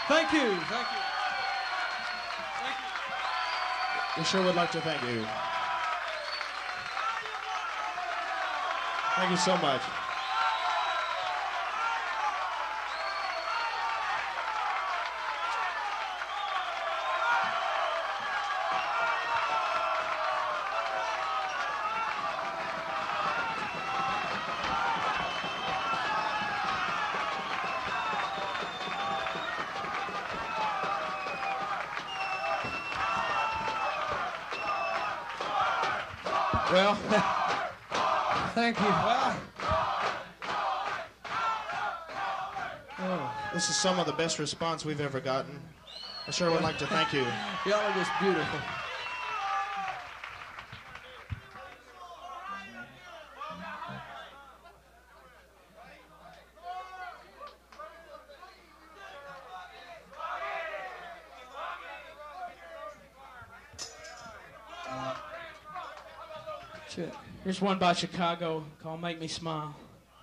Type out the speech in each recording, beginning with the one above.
Thank you. Thank you. Thank you. We sure would like to thank you. Thank you so much. Well, Thank you. Well, this is some of the best response we've ever gotten. I sure would like to thank you. y'all are just beautiful. Here's one by Chicago called Make Me Smile.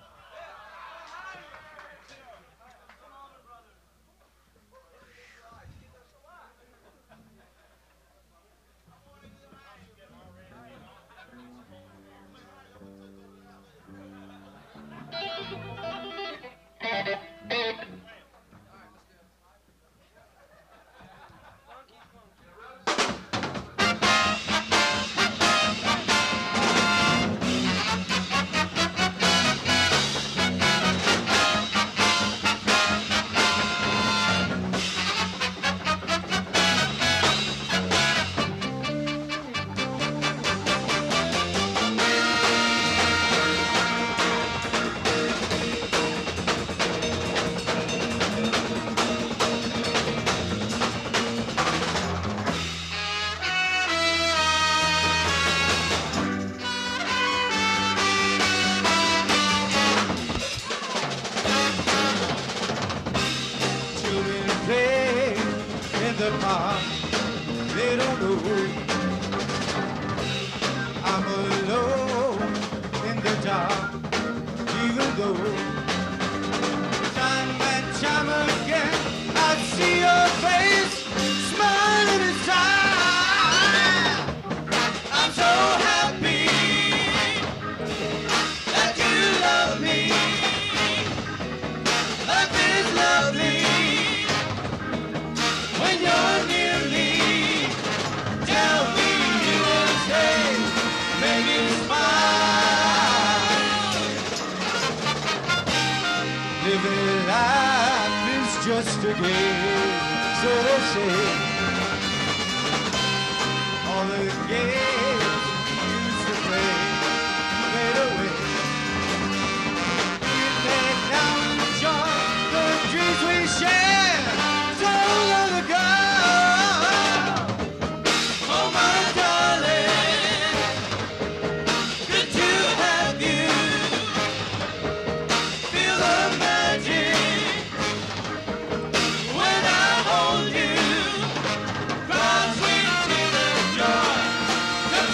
They don't know I'm alone in the dark, even though time and time again I see your face smiling inside. I'm so happy that you love me. Life is lovely when you're near me. Tell me you will stay, make me smile. Living life is just a game, so they say. All the games we used to play fade away. We lay down to joy the dreams we shared so long ago. Oh my darling, good to have you. Feel the magic when I hold you. Cry sweet tears of joy.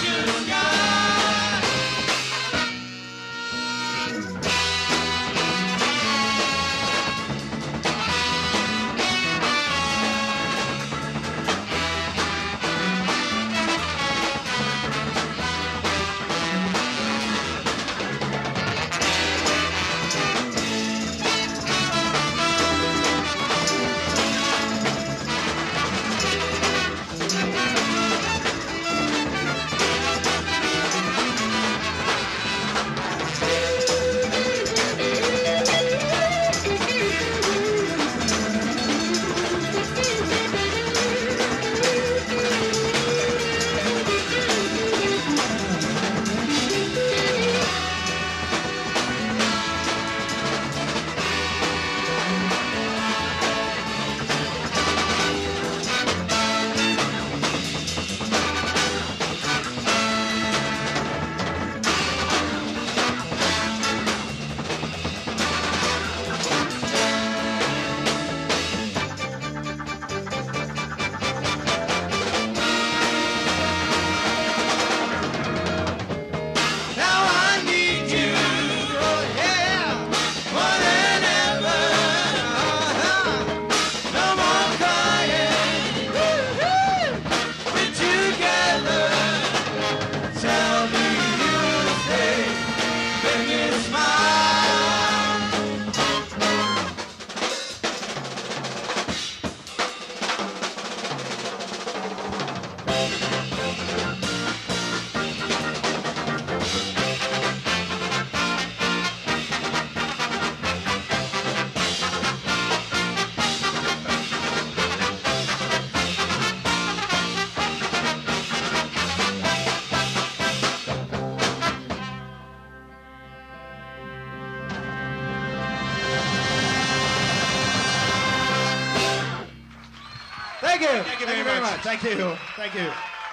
Thank you. Thank you very much. Thank you. Thank you.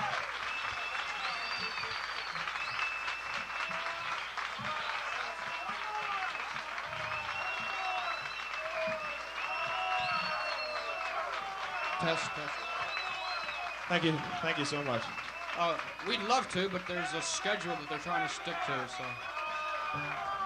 Test. Thank you. Thank you so much. We'd love to, but there's a schedule that they're trying to stick to, so.